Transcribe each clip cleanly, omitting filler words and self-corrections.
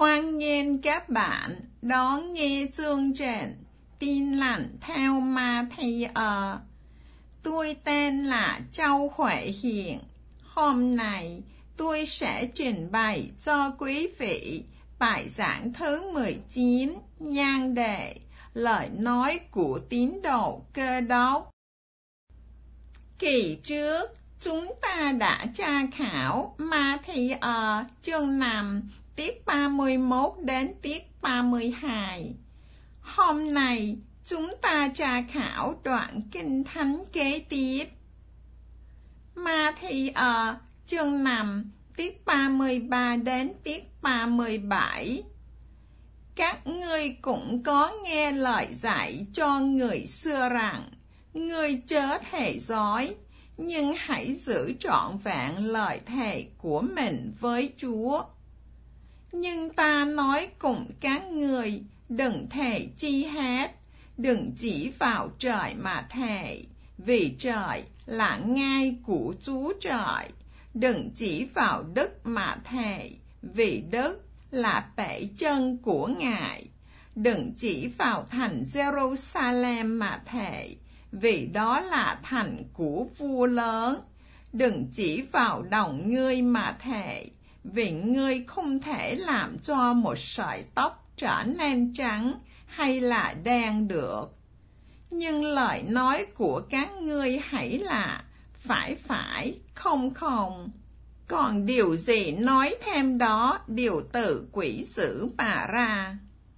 Hoan nghênh các bạn đón nghe chương trình Tin lành theo Ma-thi-ơ. Tôi tên là Châu Huệ Hiền. Hôm nay tôi sẽ trình bày cho quý vị bài giảng thứ 19, nhan đề Lời nói của tín đồ Cơ đốc. Kỳ trước, chúng ta đã tra khảo Ma-thi-ơ chương 5, tiết 31 đến tiết 32. Hôm nay, chúng ta tra khảo đoạn Kinh Thánh kế tiếp. Ma-thi-ơ chương 5, tiết 33 đến tiết 37. Các ngươi cũng có nghe lời dạy cho người xưa rằng, ngươi chớ thề dối, nhưng hãy giữ trọn vẹn lời thề của mình với Chúa. Nhưng ta nói cùng các ngươi, đừng thề chi hết, đừng chỉ vào trời mà thề, vì trời là ngai của Chúa Trời. Đừng chỉ vào đất mà thề, vì đất là bệ chân của Ngài. Đừng chỉ vào thành Jerusalem mà thề, vì đó là thành của vua lớn. Đừng chỉ vào đầu ngươi mà thề, vì ngươi không thể làm cho một sợi tóc trở nên trắng hay là đen được. Nhưng lời nói của các ngươi hãy là phải, không. Còn điều gì nói thêm đó đều từ quỷ dữ mà ra.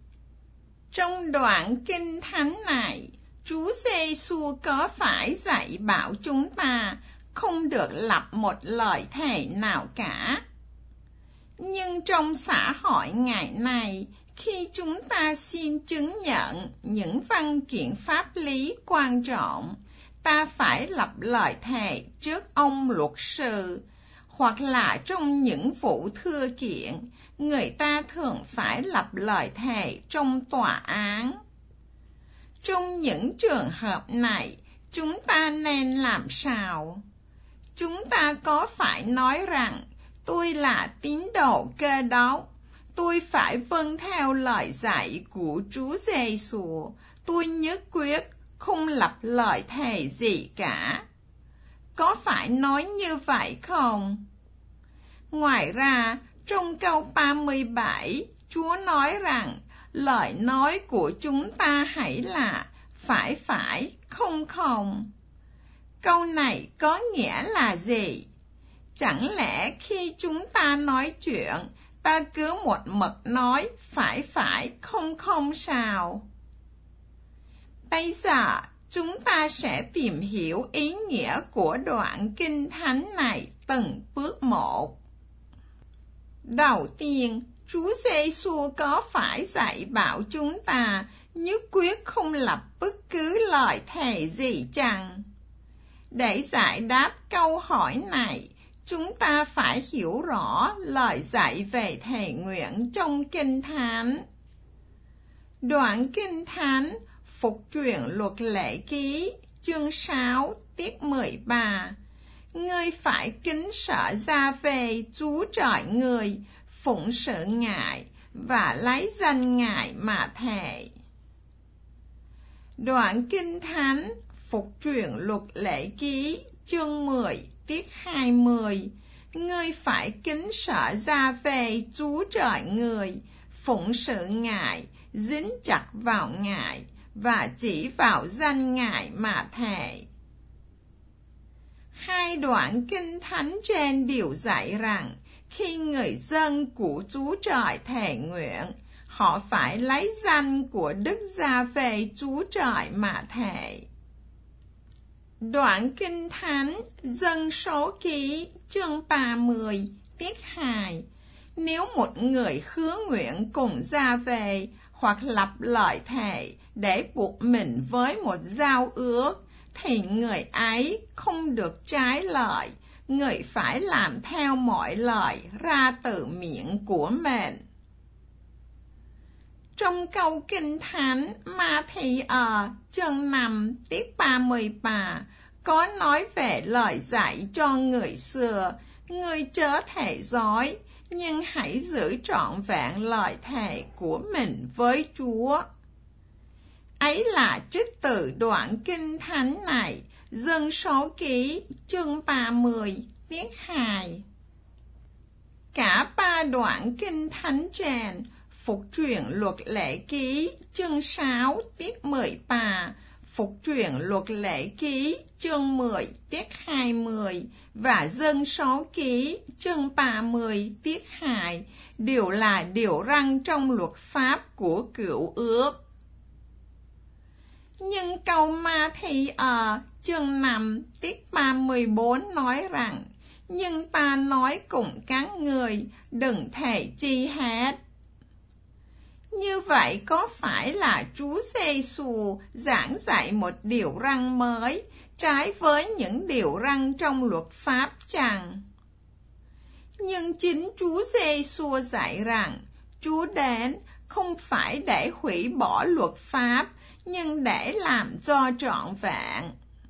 Trong đoạn Kinh Thánh này, Chúa Giê-xu có phải dạy bảo chúng ta không được lập một lời thề nào cả? Nhưng trong xã hội ngày nay, khi chúng ta xin chứng nhận những văn kiện pháp lý quan trọng, ta phải lập lời thề trước ông luật sư, hoặc là trong những vụ thưa kiện, người ta thường phải lập lời thề trong tòa án. Trong những trường hợp này, chúng ta nên làm sao? Chúng ta có phải nói rằng, tôi là tín đồ Cơ đốc, tôi phải vâng theo lời dạy của Chúa Giê-xu, tôi nhất quyết không lập lời thề gì cả? Có phải nói như vậy không? Ngoài ra, trong câu 37, Chúa nói rằng, lời nói của chúng ta hãy là phải, không. Câu này có nghĩa là gì? Chẳng lẽ khi chúng ta nói chuyện, ta cứ một mực nói phải, không sao? Bây giờ, chúng ta sẽ tìm hiểu ý nghĩa của đoạn Kinh Thánh này từng bước một. Đầu tiên, Chúa Giê-xu có phải dạy bảo chúng ta nhất quyết không lập bất cứ lời thề gì chăng? Để giải đáp câu hỏi này, chúng ta phải hiểu rõ lời dạy về thề nguyện trong Kinh Thánh. Đoạn Kinh Thánh Phục truyền luật lệ ký, chương 6, tiết 13. Ngươi phải kính sợ Gia-vê Chúa Trời ngươi, phụng sự Ngài và lấy danh Ngài mà thề. Đoạn Kinh Thánh Phục truyền luật lệ ký, chương 10, tiết 20. Ngươi phải kính sợ Gia-vê Chúa Trời ngươi, phụng sự Ngài, dính chặt vào Ngài và chỉ vào danh Ngài mà thề. Hai đoạn Kinh Thánh trên đều dạy rằng, khi người dân của Chúa Trời thề nguyện, họ phải lấy danh của Đức Gia-vê Chúa Trời mà thề. Đoạn Kinh Thánh Dân số ký, chương 30, tiết 2. Nếu một người hứa nguyện cùng Gia-vê hoặc lập lời thề để buộc mình với một giao ước, thì người ấy không được trái lời, người phải làm theo mọi lời ra từ miệng của mình. Trong câu Kinh Thánh Ma-thi-ơ chương 5, tiết 33, có nói về lời dạy cho người xưa, ngươi chớ thề dối, nhưng hãy giữ trọn vẹn lời thề của mình với Chúa. Ấy là trích từ đoạn kinh thánh này, Dân Số Ký chương 30 tiết 2. Cả ba đoạn kinh thánh trên, Phục truyện Luật Lệ Ký chương 6 tiết 13, Phục truyện Luật Lệ Ký chương 10 tiết 20 và Dân Số Ký chương 30 tiết 2 đều là điều răn trong luật pháp của Cựu Ước. Nhưng câu Ma-thi-ơ chương 5 tiết 34 nói rằng, nhưng ta nói cùng các người, đừng thề chi hết. Như vậy có phải là Chúa Giê-xu giảng dạy một điều răn mới, trái với những điều răn trong luật pháp chăng? Nhưng chính Chúa Giê-xu dạy rằng, Chúa đến không phải để hủy bỏ luật pháp, nhưng để làm cho trọn vẹn.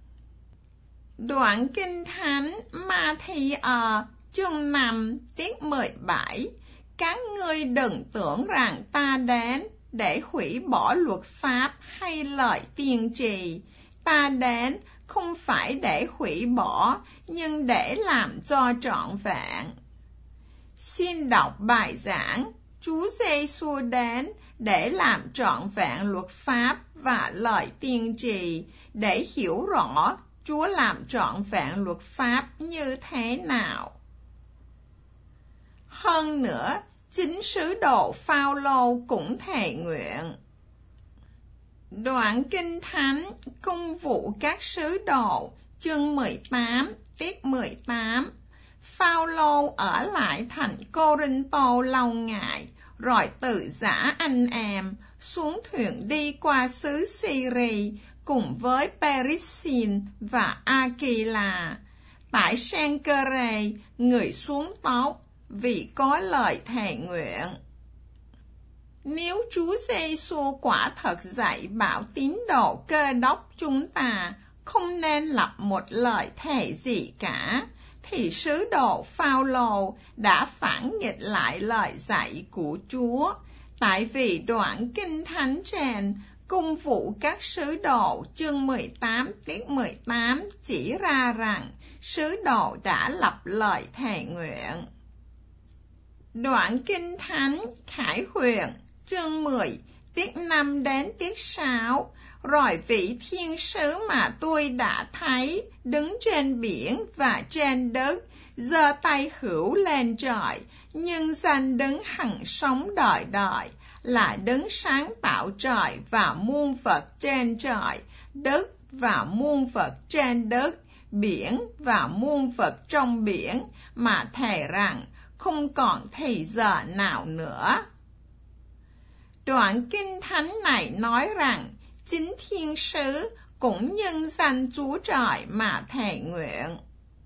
Đoạn kinh thánh Ma-thi-ơ chương 5 tiết 17, các ngươi đừng tưởng rằng ta đến để hủy bỏ luật pháp hay lời tiên tri. Ta đến không phải để hủy bỏ, nhưng để làm cho trọn vẹn. Xin đọc bài giảng, Chúa Giê-xu đến để làm trọn vẹn luật pháp và lời tiên tri, để hiểu rõ Chúa làm trọn vẹn luật pháp như thế nào. Hơn nữa, chính sứ đồ Phao-lô cũng thề nguyện. Đoạn kinh thánh Công vụ các sứ đồ chương 18 tiết 18, Phao-lô ở lại thành Cô-rinh-tô lâu ngày, rồi từ giã anh em xuống thuyền đi qua xứ Sy-ri cùng với Pê-rít-xin và A-ki-la. Tại Sen-cơ-rê, người xuống tóc vì có lời thề nguyện. Nếu Chúa Giê-xu quả thật dạy bảo tín đồ Cơ đốc chúng ta không nên lập một lời thề gì cả, thì sứ đồ Phao-lô đã phản nghịch lại lời dạy của Chúa, tại vì đoạn kinh thánh trên Công vụ các sứ đồ chương 18 tiết 18 chỉ ra rằng sứ đồ đã lập lời thề nguyện. Đoạn kinh thánh Khải Huyền chương 10 tiết 5 đến tiết 6, rồi vị thiên sứ mà tôi đã thấy đứng trên biển và trên đất, giơ tay hữu lên trời, nhưng danh đấng hằng sống đời đời, là đấng sáng tạo trời và muôn vật trên trời, đất và muôn vật trên đất, biển và muôn vật trong biển, mà thề rằng không còn thì giờ nào nữa. Đoạn kinh thánh này nói rằng chính thiên sứ cũng nhân danh Chúa Trời mà thề nguyện.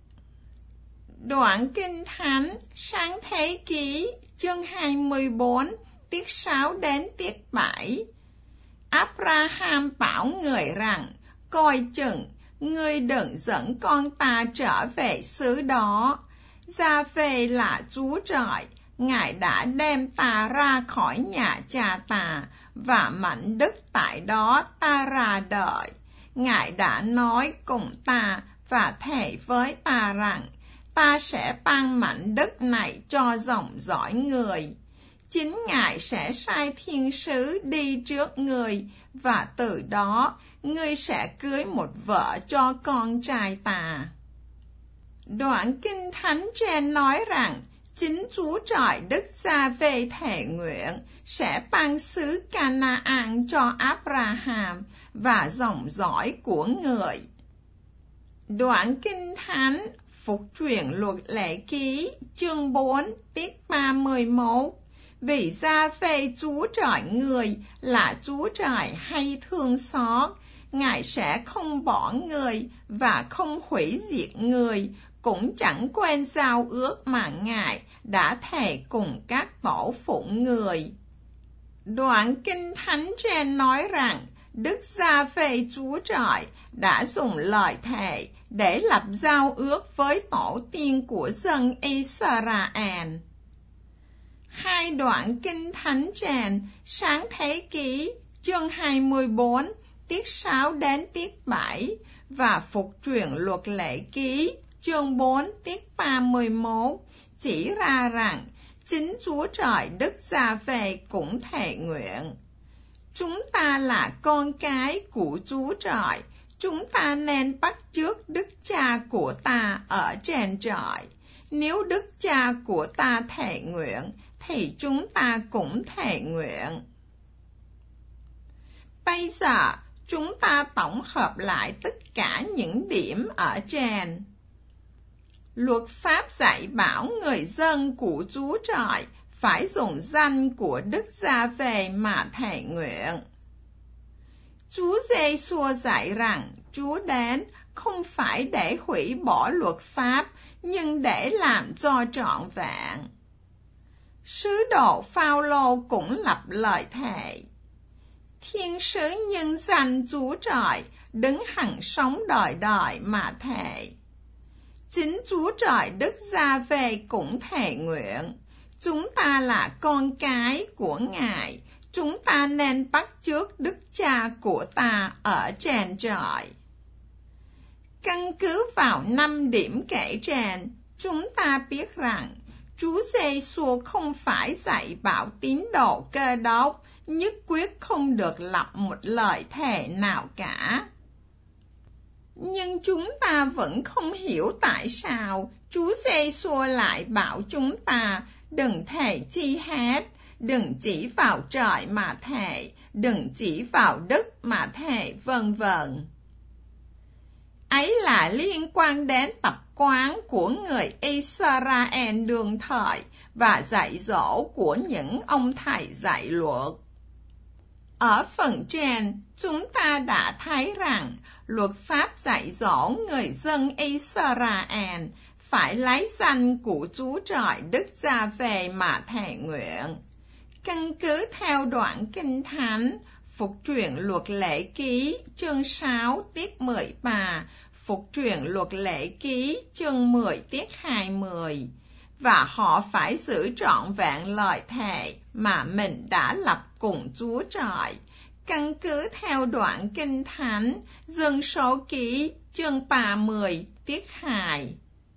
Đoạn kinh thánh Sáng Thế Ký chương 24 tiết 6 đến tiết 7, Abraham bảo người rằng, coi chừng, ngươi đừng dẫn con ta trở về xứ đó. Gia-phê là Chúa Trời, Ngài đã đem ta ra khỏi nhà cha ta, và mảnh đất tại đó ta ra đời. Ngài đã nói cùng ta và thề với ta rằng, ta sẽ ban mảnh đất này cho dòng dõi người. Chính Ngài sẽ sai thiên sứ đi trước người, và từ đó ngươi sẽ cưới một vợ cho con trai ta. Đoạn kinh thánh trên nói rằng, chính Chúa Trời Đức Gia-vê thề nguyện sẽ ban xứ Ca-na-an cho Abraham và dòng dõi của người. Đoạn kinh thánh Phục truyện Luật Lệ Ký chương 4 tiết 31, vì Gia-vê Chúa Trời người là Chúa Trời hay thương xót, Ngài sẽ không bỏ người và không hủy diệt người, cũng chẳng quên giao ước mà Ngài đã thề cùng các tổ phụ người. Đoạn kinh thánh trên nói rằng, Đức Gia-vê Chúa Trời đã dùng lời thề để lập giao ước với tổ tiên của dân Israel. hai đoạn Kinh Thánh trên Sáng Thế Ký chương 24 tiết 6 đến tiết 7 và Phục Truyền Luật Lệ Ký chương 4 tiết 31 chỉ ra rằng chính Chúa Trời Đức Giê-hô-va cũng thề nguyện: chúng ta là con cái của Chúa Trời, chúng ta nên bắt chước Đức Cha của ta ở trên trời. Nếu Đức Cha của ta thề nguyện, thì chúng ta cũng thề nguyện. Bây giờ, chúng ta tổng hợp lại tất cả những điểm ở trên. Luật pháp dạy bảo người dân của Chúa Trời phải dùng danh của Đức Giê-hô-va mà thề nguyện. Chúa Giê-xu dạy rằng Chúa đến không phải để hủy bỏ luật pháp, nhưng để làm cho trọn vẹn. Sứ đồ Phao-lô cũng lặp lời thề: thiên sứ nhân danh Chúa Trời đứng hằng sống đời đời mà thề. Chính Chúa Trời Đức Giê-hô-va cũng thề nguyện: chúng ta là con cái của Ngài, chúng ta nên bắt chước Đức Cha của ta ở trên trời. Căn cứ vào 5 điểm kể trên, chúng ta biết rằng Chúa Giê-xu không phải dạy bảo tín đồ Cơ đốc nhất quyết không được lập một lời thề nào cả. Nhưng chúng ta vẫn không hiểu tại sao Chúa Giê-xu lại bảo chúng ta đừng thề chi hết, đừng chỉ vào trời mà thề, đừng chỉ vào đất mà thề, vân vân. Ấy là liên quan đến tập quán của người Israel đương thời và dạy dỗ của những ông thầy dạy luật. Ở phần trên, chúng ta đã thấy rằng luật pháp dạy dỗ người dân Israel phải lấy danh của Chúa Trời Đức Giê-hô-va mà thề nguyện. Căn cứ theo đoạn Kinh Thánh, Phục Truyền Luật Lệ Ký chương 6 tiết 13, Phục Truyền Luật Lệ Ký chương 10 tiết 20, và họ phải giữ trọn vẹn lời thề mà mình đã lập cùng Chúa Trời. Căn cứ theo đoạn Kinh Thánh, Dân Số Ký chương 30 tiết 2.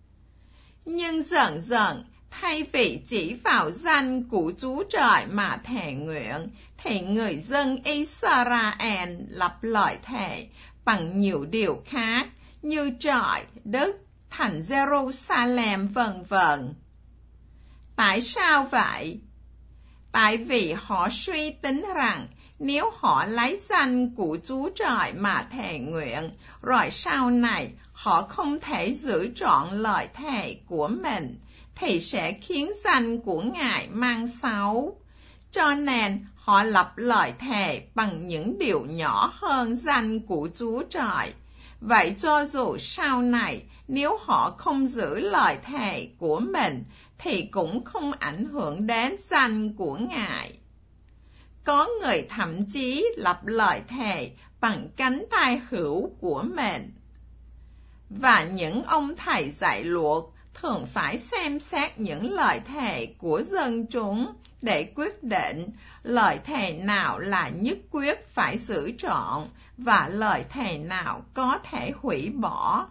Nhưng dần dần, thay vì chỉ vào danh của Chúa Trời mà thề nguyện, thì người dân Israel lập lời thề bằng nhiều điều khác như trời, đất, thành Jerusalem, vân vân. Tại sao vậy? Tại vì họ suy tính rằng nếu họ lấy danh của Chúa Trời mà thề nguyện, rồi sau này họ không thể giữ trọn lời thề của mình, thì sẽ khiến danh của Ngài mang xấu. Cho nên họ lập lời thề bằng những điều nhỏ hơn danh của Chúa Trời. Vậy cho dù sau này nếu họ không giữ lời thề của mình, thì cũng không ảnh hưởng đến danh của Ngài. Có người thậm chí lập lời thề bằng cánh tay hữu của mình. Và những ông thầy dạy luật thường phải xem xét những lời thề của dân chúng để quyết định lời thề nào là nhất quyết phải giữ trọn và lời thề nào có thể hủy bỏ.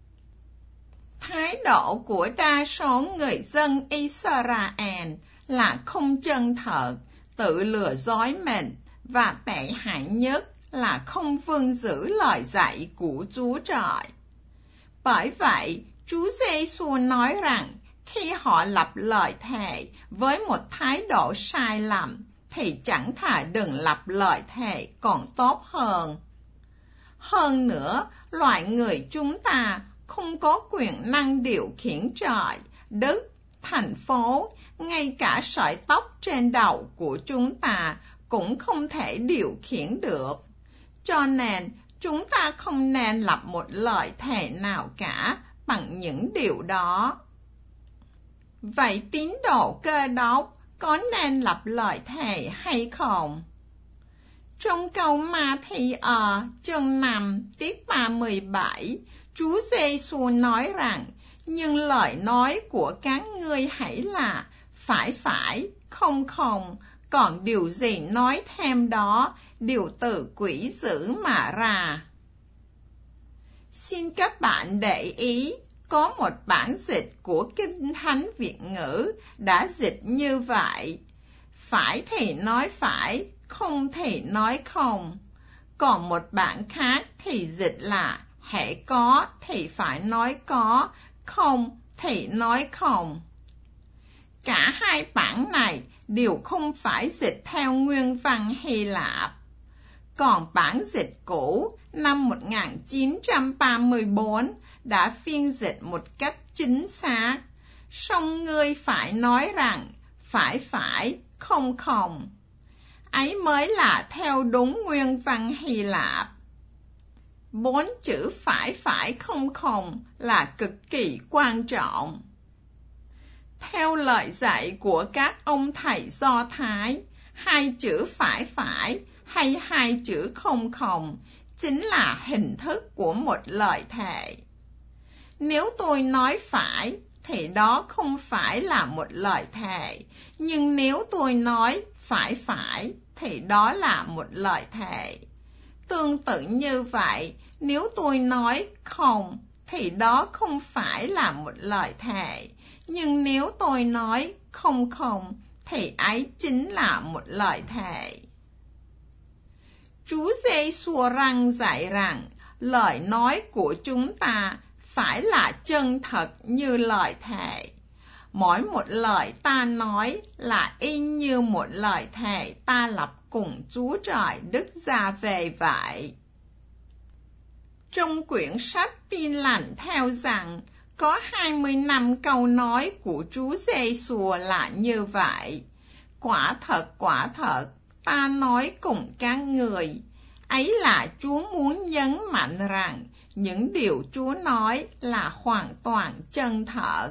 Thái độ của đa số người dân Israel là không chân thật, tự lừa dối mình, và tệ hại nhất là không vâng giữ lời dạy của Chúa Trời. Bởi vậy, Chúa Giê-xu nói rằng khi họ lập lời thề với một thái độ sai lầm, thì chẳng thà đừng lập lời thề còn tốt hơn. Hơn nữa, loại người chúng ta không có quyền năng điều khiển trời, đất, thành phố, ngay cả sợi tóc trên đầu của chúng ta cũng không thể điều khiển được. Cho nên, chúng ta không nên lập một lời thề nào cả bằng những điều đó. Vậy tín đồ Cơ đốc có nên lập lời thề hay không? Trong câu Ma-thi-ơ chương 5 tiết 37, Chúa Giê-xu nói rằng: nhưng lời nói của các ngươi hãy là phải, không không, còn điều gì nói thêm đó đều từ quỷ dữ mà ra. Xin các bạn để ý, có một bản dịch của Kinh Thánh Việt ngữ đã dịch như vậy: phải thì nói phải, không thì nói không. Còn một bản khác thì dịch là hễ có thì phải nói có, không thì nói không. Cả hai bản này đều không phải dịch theo nguyên văn Hy Lạp. Còn bản dịch cũ năm 1934 đã phiên dịch một cách chính xác. Song ngươi phải nói rằng phải, không không. Ấy mới là theo đúng nguyên văn Hy Lạp. 4 chữ phải, không không là cực kỳ quan trọng. Theo lời dạy của các ông thầy Do Thái, 2 chữ phải hay 2 chữ không không chính là hình thức của một lời thề. Nếu tôi nói phải thì đó không phải là một lời thề, nhưng nếu tôi nói phải thì đó là một lời thề. Tương tự như vậy, nếu tôi nói không thì đó không phải là một lời thề, nhưng nếu tôi nói không thì ấy chính là một lời thề. Chúa Giê-xu dạy rằng lời nói của chúng ta phải là chân thật như lời thề. Mỗi một lời ta nói là y như một lời thề ta lập cùng Chúa Trời Đức Giê-hô-va vậy. Trong quyển sách Tin Lành theo rằng có 25 câu nói của Chúa Giê-xu là như vậy: quả thật, ta nói cùng các người. Ấy là Chúa muốn nhấn mạnh rằng những điều Chúa nói là hoàn toàn chân thật.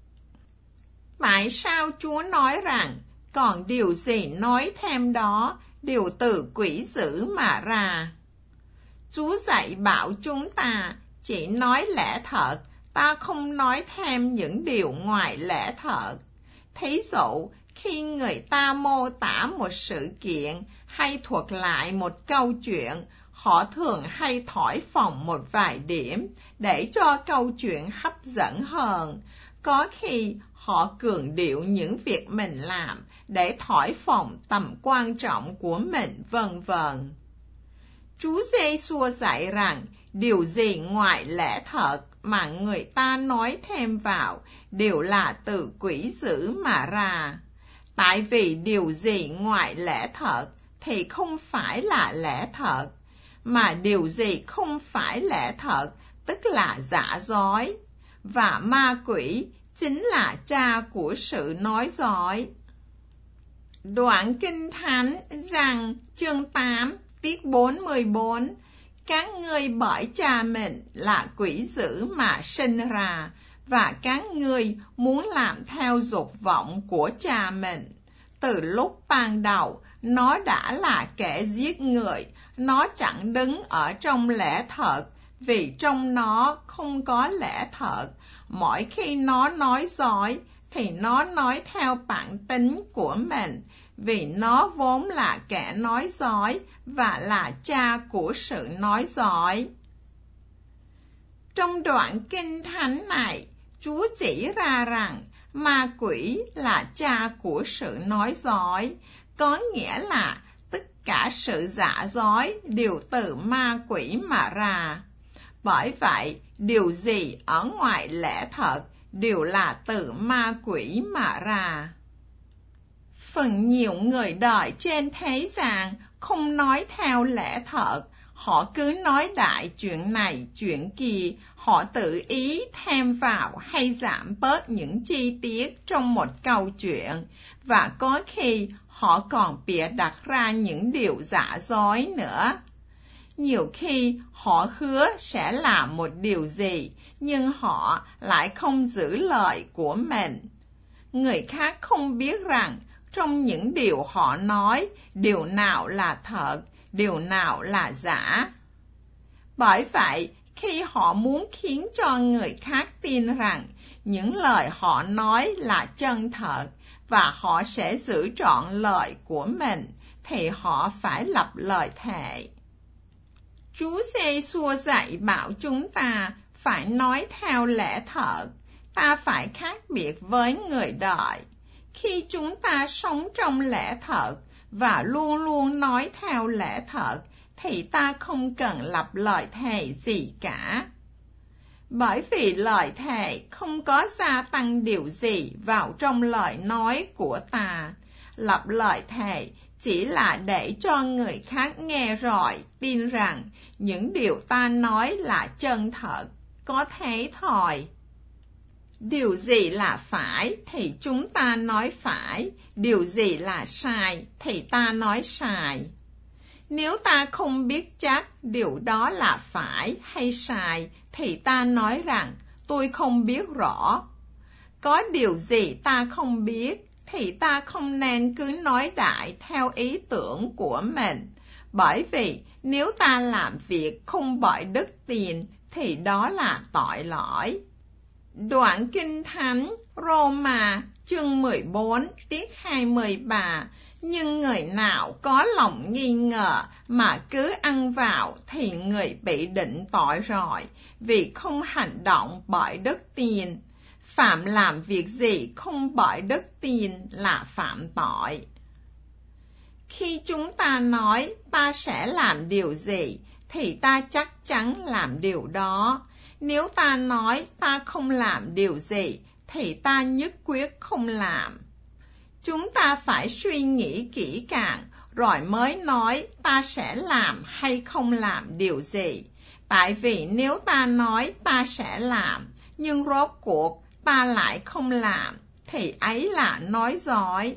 Tại sao Chúa nói rằng còn điều gì nói thêm đó đều từ quỷ dữ mà ra? Chúa dạy bảo chúng ta chỉ nói lẽ thật, ta không nói thêm những điều ngoài lẽ thật. Thí dụ, khi người ta mô tả một sự kiện hay thuật lại một câu chuyện, họ thường hay thổi phồng một vài điểm để cho câu chuyện hấp dẫn hơn. Có khi họ cường điệu những việc mình làm để thổi phồng tầm quan trọng của mình, vân vân. Chúa Giê-xu dạy rằng điều gì ngoài lẽ thật mà người ta nói thêm vào đều là từ quỷ dữ mà ra. Tại vì điều gì ngoài lẽ thật thì không phải là lẽ thật, mà điều gì không phải lẽ thật tức là giả dối, và ma quỷ chính là cha của sự nói dối. Đoạn Kinh Thánh rằng chương 8 tiết 44: các ngươi bởi cha mình là quỷ dữ mà sinh ra, và các ngươi muốn làm theo dục vọng của cha mình. Từ lúc ban đầu, nó đã là kẻ giết người, nó chẳng đứng ở trong lẽ thật, vì trong nó không có lẽ thật. Mỗi khi nó nói dối, thì nó nói theo bản tính của mình, vì nó vốn là kẻ nói dối và là cha của sự nói dối. Trong đoạn Kinh Thánh này, Chúa chỉ ra rằng ma quỷ là cha của sự nói dối, có nghĩa là tất cả sự giả dối đều từ ma quỷ mà ra. Bởi vậy, điều gì ở ngoài lẽ thật đều là từ ma quỷ mà ra. Phần nhiều người đời trên thế gian không nói theo lẽ thật, họ cứ nói đại chuyện này chuyện kia, họ tự ý thêm vào hay giảm bớt những chi tiết trong một câu chuyện, và có khi họ còn bịa đặt ra những điều giả dối nữa. Nhiều khi họ hứa sẽ làm một điều gì, nhưng họ lại không giữ lời của mình. Người khác không biết rằng trong những điều họ nói, điều nào là thật, điều nào là giả. Bởi vậy, khi họ muốn khiến cho người khác tin rằng những lời họ nói là chân thật và họ sẽ giữ trọn lời của mình, thì họ phải lập lời thề. Chúa Giê-xu dạy bảo chúng ta phải nói theo lẽ thật. Ta phải khác biệt với người đời. Khi chúng ta sống trong lẽ thật và luôn luôn nói theo lẽ thật, thì ta không cần lập lời thề gì cả. Bởi vì lời thề không có gia tăng điều gì vào trong lời nói của ta. Lập lời thề chỉ là để cho người khác nghe rồi tin rằng những điều ta nói là chân thật, có thế thôi. Điều gì là phải thì chúng ta nói phải, điều gì là sai thì ta nói sai. Nếu ta không biết chắc điều đó là phải hay sai, thì ta nói rằng tôi không biết rõ. Có điều gì ta không biết, thì ta không nên cứ nói đại theo ý tưởng của mình. Bởi vì nếu ta làm việc không bởi đức tin, thì đó là tội lỗi. Đoạn Kinh Thánh Roma chương 14 tiết 23. Nhưng người nào có lòng nghi ngờ mà cứ ăn vào thì người bị định tội rồi, vì không hành động bởi đức tin. Phạm làm việc gì không bởi đức tin là phạm tội. Khi chúng ta nói ta sẽ làm điều gì, thì ta chắc chắn làm điều đó. Nếu ta nói ta không làm điều gì, thì ta nhất quyết không làm. Chúng ta phải suy nghĩ kỹ càng, rồi mới nói ta sẽ làm hay không làm điều gì. Tại vì nếu ta nói ta sẽ làm, nhưng rốt cuộc ta lại không làm, thì ấy là nói dối.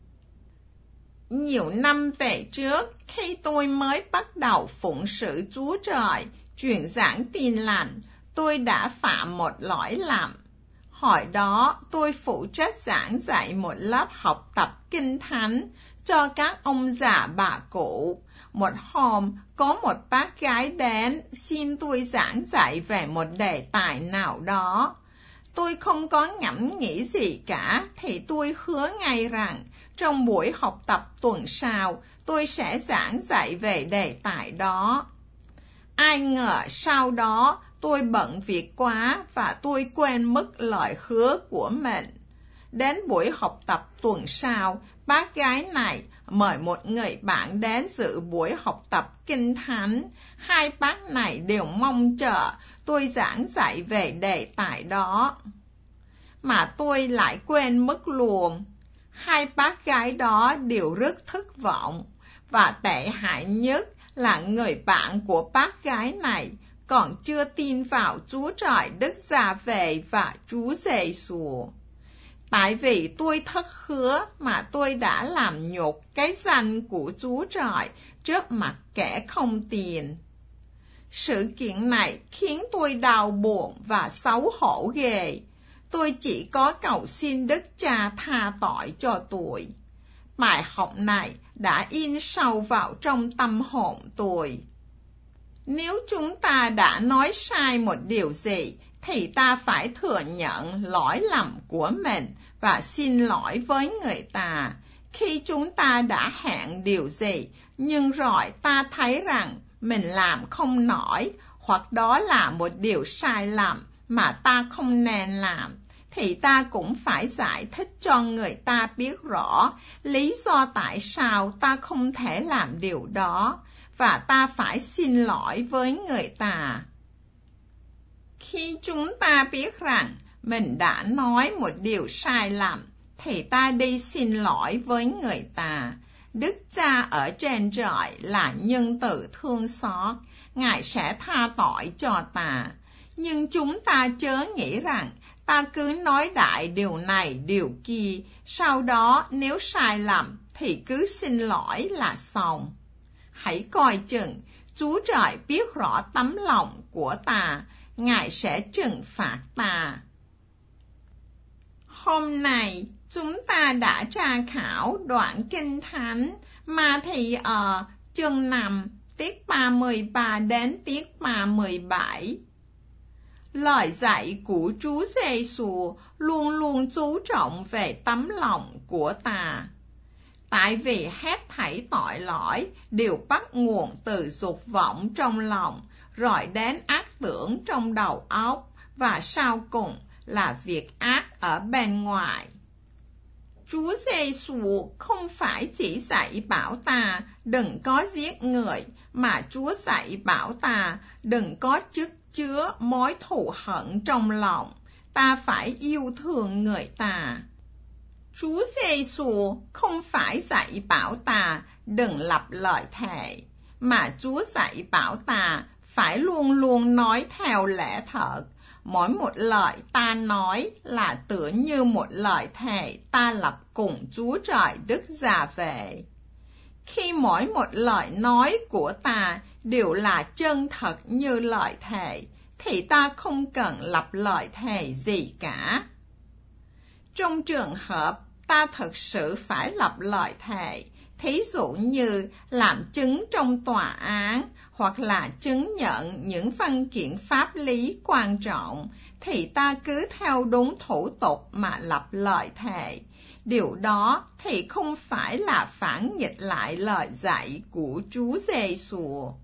Nhiều năm về trước, khi tôi mới bắt đầu phụng sự Chúa Trời, truyền giảng tin lành, tôi đã phạm một lỗi lầm. Hồi đó, tôi phụ trách giảng dạy một lớp học tập Kinh Thánh cho các ông già bà cụ. Một hôm, có một bác gái đến xin tôi giảng dạy về một đề tài nào đó. Tôi không có ngẫm nghĩ gì cả, thì tôi hứa ngay rằng trong buổi học tập tuần sau, tôi sẽ giảng dạy về đề tài đó. Ai ngờ sau đó tôi bận việc quá và tôi quên mất lời hứa của mình. Đến buổi học tập tuần sau, bác gái này mời một người bạn đến dự buổi học tập Kinh Thánh. Hai bác này đều mong chờ tôi giảng dạy về đề tài đó, mà tôi lại quên mất luôn. Hai bác gái đó đều rất thất vọng, và tệ hại nhất là người bạn của bác gái này còn chưa tin vào Chúa Trời Đức Già-về và Chúa Giê-xu. Tại vì tôi thất hứa mà tôi đã làm nhục cái danh của Chúa Trời trước mặt kẻ không tin. Sự kiện này khiến tôi đau buồn và xấu hổ ghê. Tôi chỉ có cầu xin Đức Cha tha tội cho tôi. Bài học này đã in sâu vào trong tâm hồn tôi. Nếu chúng ta đã nói sai một điều gì, thì ta phải thừa nhận lỗi lầm của mình và xin lỗi với người ta. Khi chúng ta đã hẹn điều gì, nhưng rồi ta thấy rằng mình làm không nổi, hoặc đó là một điều sai lầm mà ta không nên làm, thì ta cũng phải giải thích cho người ta biết rõ lý do tại sao ta không thể làm điều đó, và ta phải xin lỗi với người ta. Khi chúng ta biết rằng mình đã nói một điều sai lầm, thì ta đi xin lỗi với người ta. Đức Cha ở trên trời là nhân từ thương xót, Ngài sẽ tha tội cho ta. Nhưng chúng ta chớ nghĩ rằng ta cứ nói đại điều này điều kia, sau đó nếu sai lầm thì cứ xin lỗi là xong. Hãy coi chừng, Chúa Trời biết rõ tấm lòng của ta, Ngài sẽ trừng phạt ta. Hôm nay, chúng ta đã tra khảo đoạn Kinh Thánh Ma-thi-ơ chương 5, tiết 33 đến tiết 37. Lời dạy của Chúa Giê-xu luôn luôn chú trọng về tấm lòng của ta. Tại vì hết thảy tội lỗi đều bắt nguồn từ dục vọng trong lòng, rồi đến ác tưởng trong đầu óc, và sau cùng là việc ác ở bên ngoài. Chúa Giê-xu không phải chỉ dạy bảo ta đừng có giết người, mà Chúa dạy bảo ta đừng có chất chứa mối thù hận trong lòng. Ta phải yêu thương người ta. Chúa Giê-xu không phải dạy bảo ta đừng lặp lời thề, mà Chúa dạy bảo ta phải luôn luôn nói theo lẽ thật. Mỗi một lời ta nói là tựa như một lời thề ta lập cùng Chúa Trời Đức Già-về. Khi mỗi một lời nói của ta đều là chân thật như lời thề, thì ta không cần lập lời thề gì cả. Trong trường hợp ta thực sự phải lập lời thề, thí dụ như làm chứng trong tòa án, hoặc là chứng nhận những văn kiện pháp lý quan trọng, thì ta cứ theo đúng thủ tục mà lập lời thề. Điều đó thì không phải là phản nghịch lại lời dạy của Chúa Giê-xu.